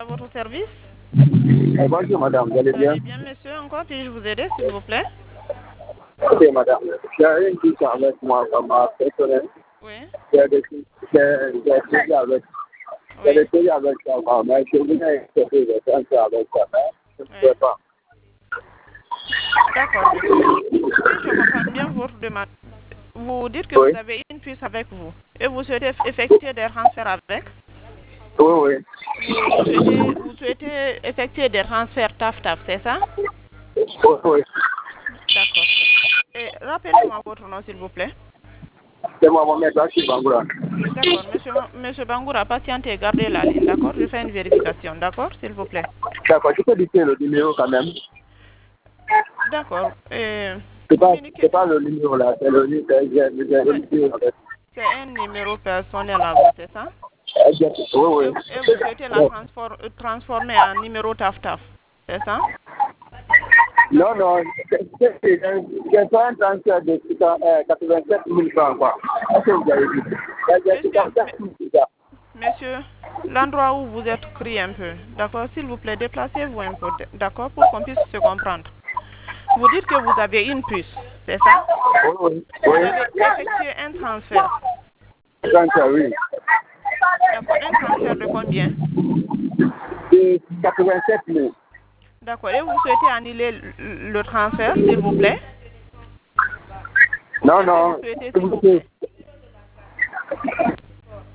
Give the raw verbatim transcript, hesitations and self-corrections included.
À votre service. Eh, bonjour madame, vous allez bien? Allez bien, monsieur. Encore puis-je vous aider, s'il vous plaît? Ok madame, j'ai une question avec moi comme personnel. Oui. J'ai des choses avec, j'ai des Oui. choses avec ça, mais je voulais essayer de faire ça avec ça, mais je ne Oui. peux pas. D'accord, monsieur. Si je comprends bien votre demande, vous dites que Oui, vous avez une puce avec vous et vous souhaitez effectuer des transferts avec. oui, oui, Vous souhaitez, vous souhaitez effectuer des transferts taf-taf, c'est ça? oui, oui. D'accord. Et rappelez-moi votre nom, s'il vous plaît. C'est moi, mon maître, je suis Bangoura. D'accord, monsieur, monsieur Bangoura, patientez, gardez la ligne, d'accord? Je fais une vérification, d'accord, s'il vous plaît. D'accord, je peux dicter le numéro quand même. D'accord. Et C'est pas, communiquez. c'est pas le numéro là, c'est le, nu- c'est- j'ai- j'ai le C'est numéro avec. c'est un numéro personnel à vous, c'est ça? Exact. Oui, Et, oui. et vous souhaitez la transfor- euh, transformer en numéro taf-taf, c'est ça? Non, D'accord. non, c'est c'est- c'est un j'ai fait un transfert de quatre-vingt-sept mille francs, quoi. Est-ce que vous avez dit? J'ai Monsieur, me- soixante-sept mille, c'est ça. monsieur, l'endroit où vous êtes crie un peu, d'accord? S'il vous plaît, déplacez-vous un peu, d- d'accord, pour qu'on puisse se comprendre. Vous dites que vous avez une puce, c'est ça? Oui, oui. Vous Oui. avez effectué un transfert, Transfert, oui. d'accord? Un transfert de combien? De quatre-vingt-sept mille. D'accord. Et vous souhaitez annuler le le transfert, s'il vous plaît? Non, Combien que vous non. souhaitez, S'il s'il vous vous plaît. plaît?